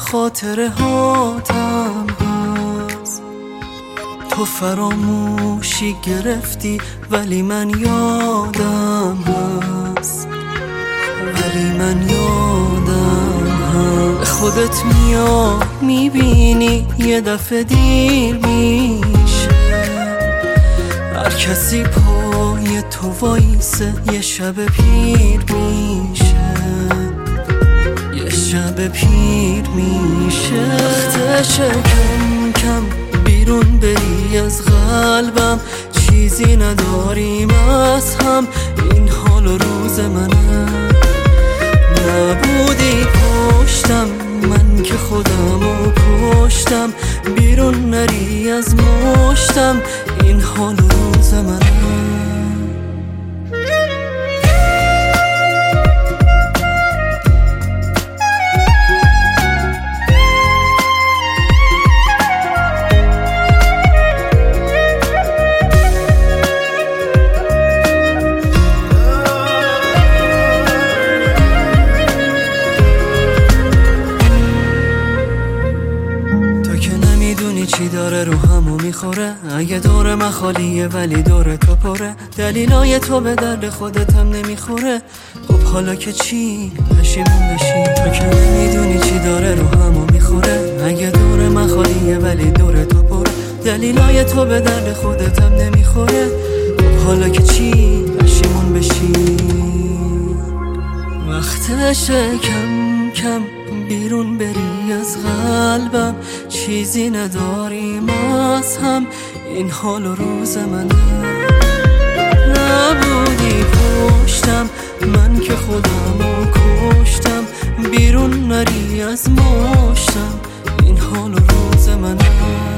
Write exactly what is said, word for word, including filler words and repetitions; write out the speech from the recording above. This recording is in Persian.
خاطره هاتم هست. تو فراموشی گرفتی ولی من یادم هست، ولی من یادم هست. خودت میای میبینی یه دفعه دیر میشه، هر کسی پای تو وایسه یه شب پیر میشه، یه شب پیر میشه. وقتشه کم کم بیرون بری از قلبم، چیزی نداریم از هم، این حال و روز منه. نبودی پشتم من که خودمو کشتم، بیرون نری از مشتم، این حال و روز منه. چی داره رو همو میخوره، اگه دور من خالیه ولی دور تو پره، دلیلای تو به درد خودت هم نمیخوره. خب حالا که چی پشیمون بشی، تو که نمیدونی چی داره رو همو میخوره، اگه دور من خالیه ولی دور تو پره، دلیلای تو به درد خودت هم نمیخوره. خب حالا که چی پشیمون بشی. وقتشه کم کم بیرون بری از قلبم، چیزی نداریم از هم، این حال و روز منه. نبودی پشتم من که خودمو کشتم، بیرون نری از مشتم، این حال و روز منه.